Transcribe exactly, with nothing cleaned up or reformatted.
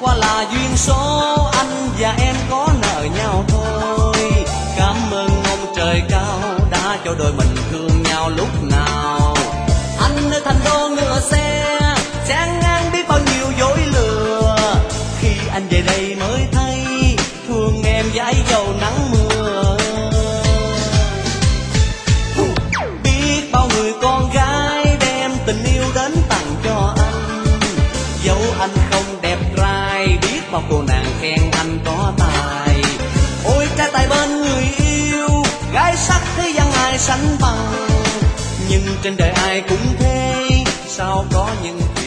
qua là duyên số, anh và em có nợ nhau thôi. Cảm ơn ông trời cao đã cho đôi mình thương nhau lúc nào. Anh ở thành đô ngựa xe, chán ngang biết bao nhiêu dối lừa. Khi anh về đây mới thấy thương em dãi dầu nắng mưa. Biết bao người con gái đem tình yêu đến tặng cho anh, dẫu anh không đẹp trai, biết bao cô nàng khen anh có tài. Ôi trai tài bên người yêu, gái sắc thế gian ai sánh bằng. Nhưng trên đời ai cũng thế, sao có những